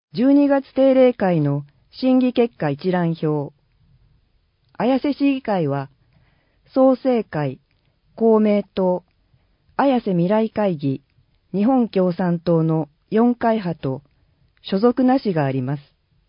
12月定例会の審議結果一覧表。綾瀬市議会は、創成会、公明党、綾瀬未来会議、日本共産党の4会派と所属なしがあります。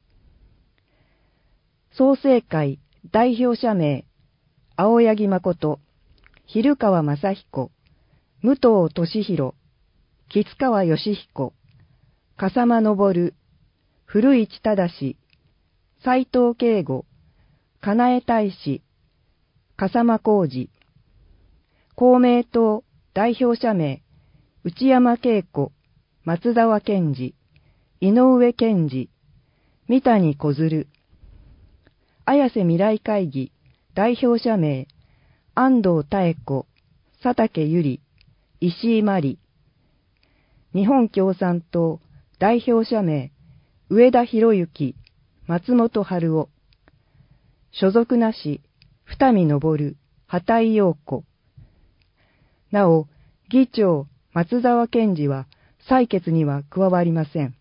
創成会代表者名、青柳誠、蛭川正彦、武藤俊弘、吉川義彦、笠間昇、古市忠、斉藤慶吾、金江大使、笠間浩二、公明党代表者名、内山恵子、松沢健二、井上健二、三谷小鶴、綾瀬未来会議代表者名、安藤妙子、佐竹由里、石井真理、日本共産党代表者名、上田博之、松本春夫、所属なし、二見昇、畑井陽子。なお、議長、松沢健二は採決には加わりません。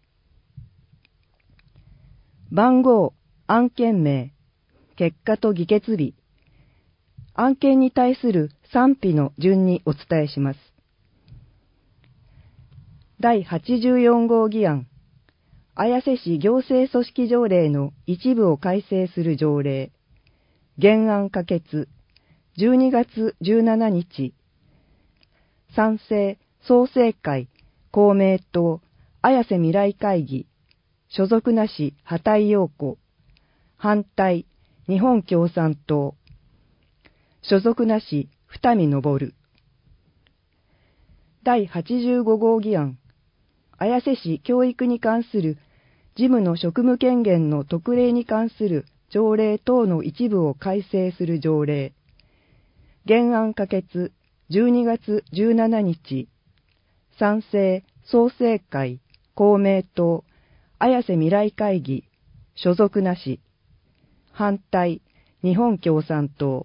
番号、案件名、結果と議決日。案件に対する賛否の順にお伝えします。第84号議案。綾瀬市行政組織条例の一部を改正する条例。原案可決。12月17日。賛成、創成会、公明党、綾瀬未来会議。所属なし、畑井陽子。反対、日本共産党。所属なし、二見昇。第85号議案。綾瀬市教育に関する事務の職務権限の特例に関する条例等の一部を改正する条例。原案可決、12月17日。賛成、創成会、公明党、綾瀬未来会議、所属なし。反対、日本共産党。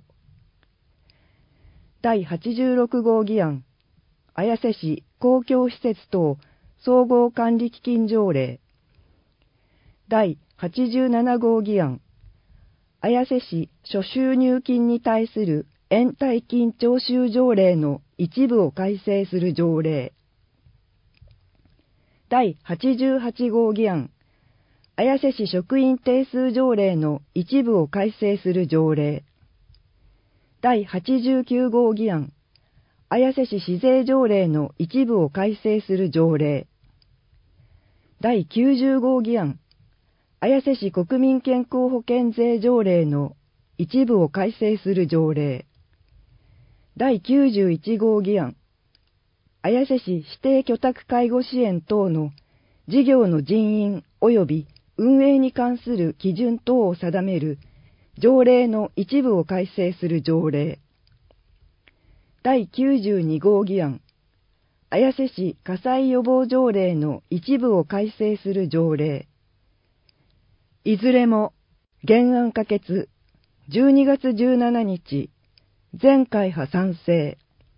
第86号議案。綾瀬市公共施設等総合管理基金条例。第87号議案。綾瀬市諸収入金に対する延滞金徴収条例の一部を改正する条例。第88号議案。綾瀬市職員定数条例の一部を改正する条例。第89号議案。綾瀬市市税条例の一部を改正する条例。第90号議案。綾瀬市国民健康保険税条例の一部を改正する条例。第91号議案。綾瀬市指定居宅介護支援等の事業の人員及び運営に関する基準等を定める条例の一部を改正する条例。第92号議案。綾瀬市火災予防条例の一部を改正する条例。いずれも原案可決。12月17日。全会派賛成。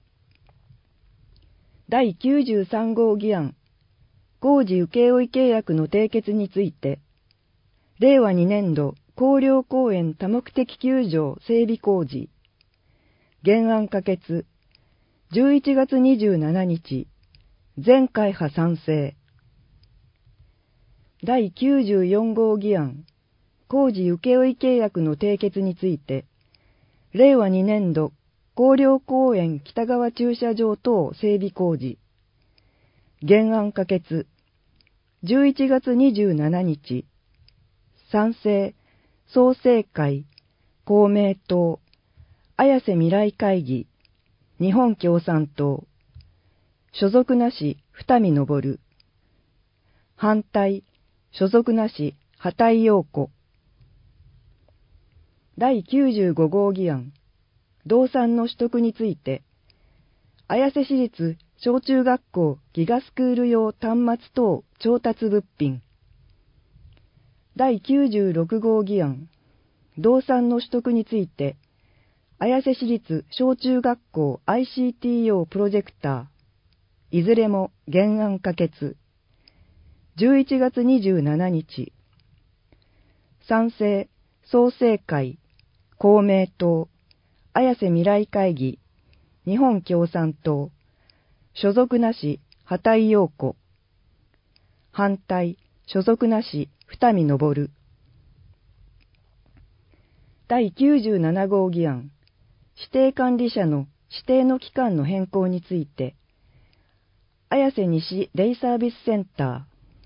第93号議案。工事請負契約の締結について、令和2年度広陵公園多目的球場整備工事。原案可決。11月27日。全会派賛成。第94号議案。工事請負契約の締結について、令和2年度広陵公園北側駐車場等整備工事。原案可決。11月27日。賛成、創成会、公明党、綾瀬未来会議、日本共産党。所属なし、二見昇。反対、所属なし、畑井陽子。第95号議案。動産の取得について、綾瀬市立小中学校ギガスクール用端末等調達物品。第96号議案。動産の取得について、綾瀬市立小中学校 ICT 用プロジェクター。いずれも原案可決。 11月27日、賛成、創成会、公明党、綾瀬未来会議、日本共産党、所属なし、畑井陽子、反対、所属なし、二見昇。第97号議案、指定管理者の指定の期間の変更について、綾瀬西デイサービスセンター。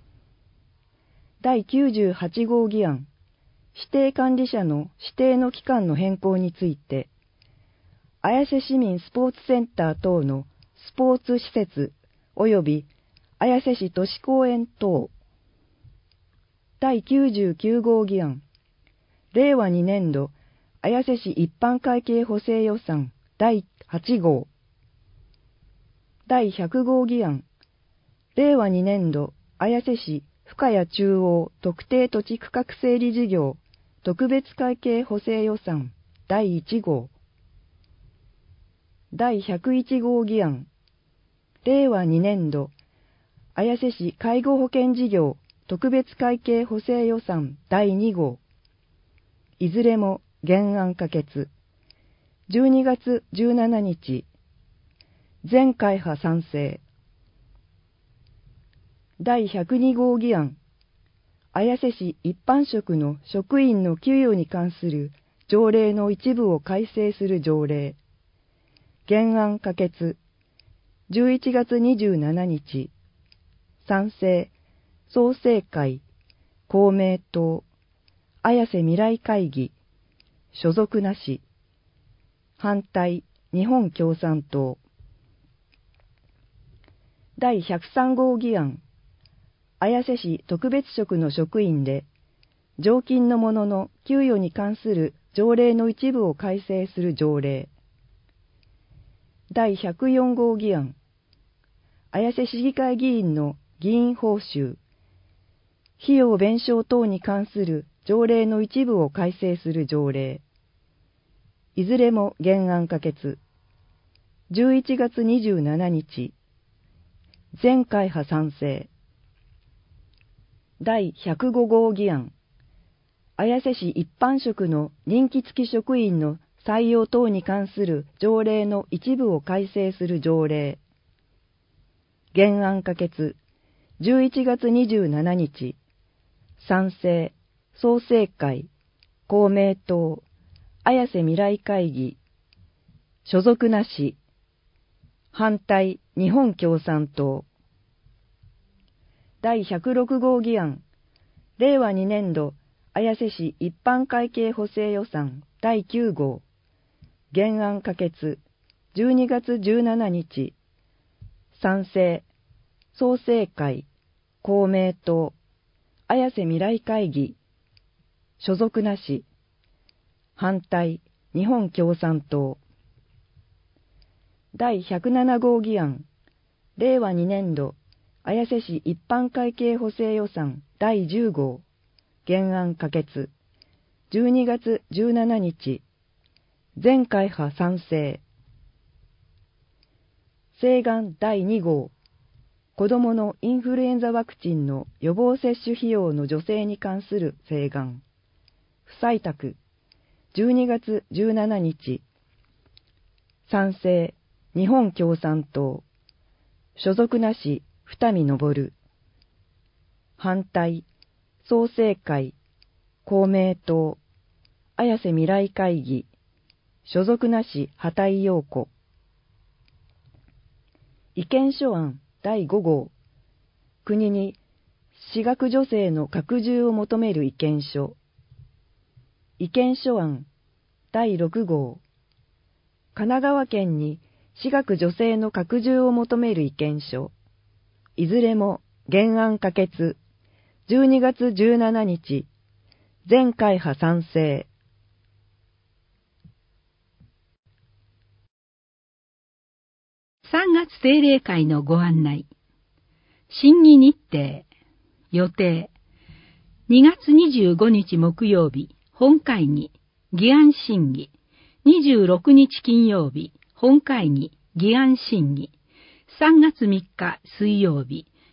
第98号議案、指定管理者の指定の期間の変更について、綾瀬市民スポーツセンター等のスポーツ施設及び綾瀬市都市公園等。第99号議案、令和2年度綾瀬市一般会計補正予算第8号。第100号議案、令和2年度綾瀬市深谷中央特定土地区画整理事業特別会計補正予算第1号。第101号議案、令和2年度綾瀬市介護保険事業特別会計補正予算第2号。いずれも原案可決。12月17日、全会派賛成。第102号議案、綾瀬市一般職の職員の給与に関する条例の一部を改正する条例。原案可決。11月27日、賛成、創成会、公明党、綾瀬未来会議、所属なし。反対、日本共産党。第103号議案、綾瀬市特別職の職員で、常勤の者の給与に関する条例の一部を改正する条例。第104号議案、綾瀬市議会議員の議員報酬、費用弁償等に関する条例の一部を改正する条例。いずれも原案可決。11月27日、全会派賛成。第105号議案、綾瀬市一般職の任期付き職員の採用等に関する条例の一部を改正する条例。原案可決。11月27日、賛成、創成会、公明党、綾瀬未来会議、所属なし。反対、日本共産党。第106号議案、令和2年度綾瀬市一般会計補正予算第9号。原案可決。12月17日、賛成、創成会、公明党、綾瀬未来会議、所属なし。反対、日本共産党。第107号議案、令和2年度綾瀬市一般会計補正予算第10号。原案可決。12月17日、全会派賛成。請願第2号。子どものインフルエンザワクチンの予防接種費用の助成に関する請願。不採択。12月17日。賛成、日本共産党。所属なし、二見昇。反対、創成会、公明党、綾瀬未来会議、所属なし、畑井陽子。意見書案第5号。国に私学助成の拡充を求める意見書。意見書案第6号。神奈川県に私学助成の拡充を求める意見書。いずれも原案可決。12月17日、全会派賛成。 3月定例会のご案内。審議日程。予定。2月25日木曜日、本会議、議案審議。26日金曜日、本会議、議案審議。3月3日水曜日、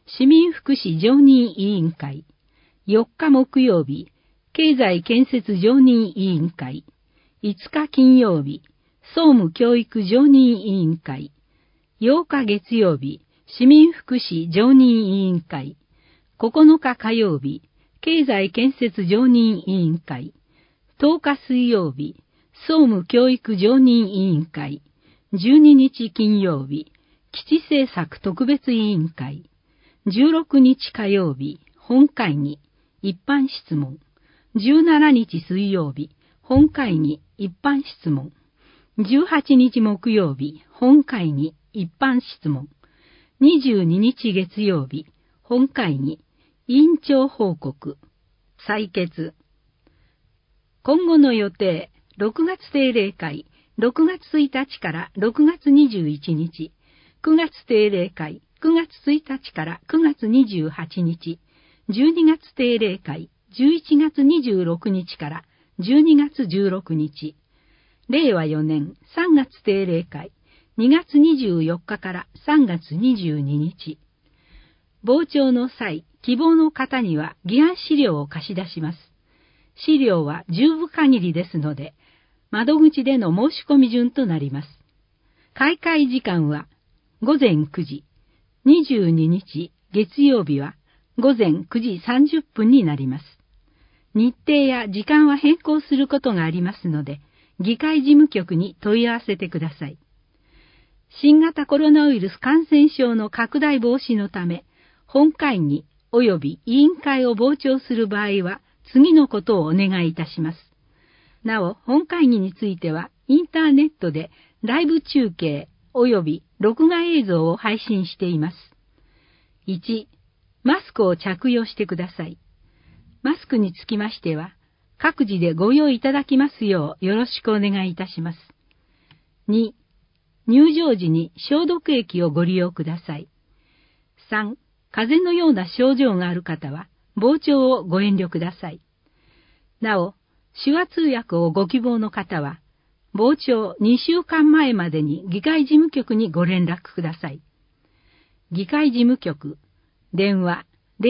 市民福祉常任委員会。4日木曜日、経済建設常任委員会。5日金曜日、総務教育常任委員会。8日月曜日、市民福祉常任委員会。9日火曜日、経済建設常任委員会。10日水曜日、総務教育常任委員会。12日金曜日、基地政策特別委員会。16日火曜日、本会議、一般質問。17日水曜日、本会議、一般質問。18日木曜日、本会議、一般質問。22日月曜日、本会議、委員長報告。採決。今後の予定、6月定例会、6月1日から6月21日。9月定例会、9月1日から9月28日。12月定例会、11月26日から12月16日。令和4年3月定例会、2月24日から3月22日。傍聴の際、希望の方には議案資料を貸し出します。資料は10部限りですので、窓口での申し込み順となります。開会時間は午前9時、22日月曜日は午前9時30分になります。日程や時間は変更することがありますので、議会事務局に問い合わせてください。新型コロナウイルス感染症の拡大防止のため、本会議及び委員会を傍聴する場合は、次のことをお願いいたします。なお、本会議については、インターネットでライブ中継及び録画映像を配信しています。1、マスクを着用してください。マスクにつきましては、各自でご用意いただきますようよろしくお願いいたします。2、入場時に消毒液をご利用ください。3、風邪のような症状がある方は、傍聴をご遠慮ください。なお、手話通訳をご希望の方は、傍聴2週間前までに議会事務局にご連絡ください。議会事務局、電話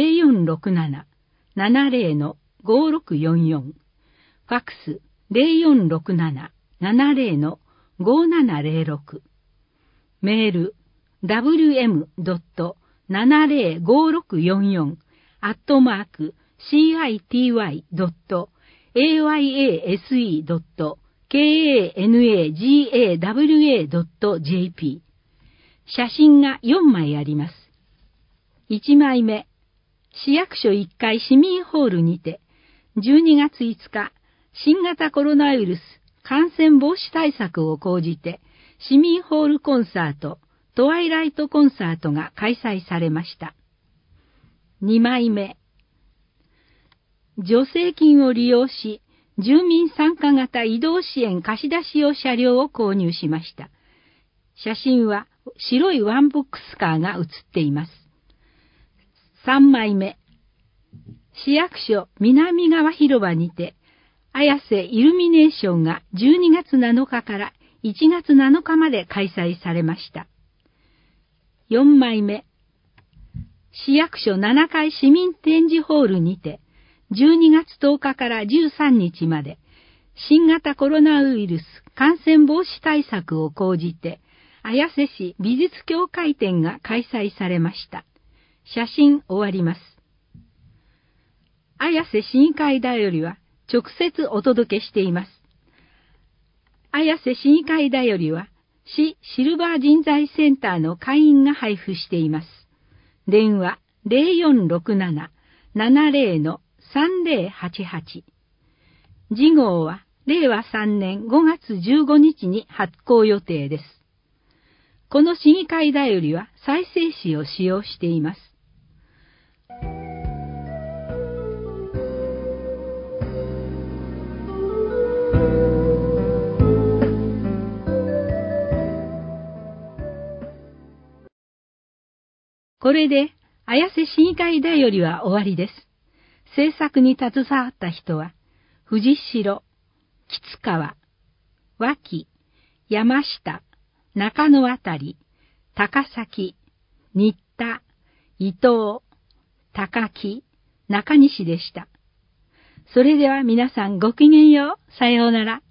0467-70-5644、ファックス 0467-70-5706、メール www.city.5644@city.kanaga.jp。 写真が4枚あります。1枚目、市役所1階市民ホールにて、12月5日、新型コロナウイルス感染防止対策を講じて、市民ホールコンサート、トワイライトコンサートが開催されました。2枚目、助成金を利用し、住民参加型移動支援貸し出し用車両を購入しました。写真は白いワンボックスカーが写っています。3枚目、市役所南側広場にて、綾瀬イルミネーションが12月7日から1月7日まで開催されました。4枚目、市役所7階市民展示ホールにて、12月10日から13日まで、新型コロナウイルス感染防止対策を講じて、綾瀬市美術協会展が開催されました。写真終わります。綾瀬市議会だよりは直接お届けしています。綾瀬市議会だよりは市シルバー人材センターの会員が配布しています。電話 0467-70-3088。次号は令和3年5月15日に発行予定です。この市議会だよりは再生紙を使用しています。これで、綾瀬市議会だよりは終わりです。制作に携わった人は、藤代、吉川、脇、山下、中野あたり、高崎、新田、 伊藤、高木、中西でした。それでは皆さんごきげんよう。さようなら。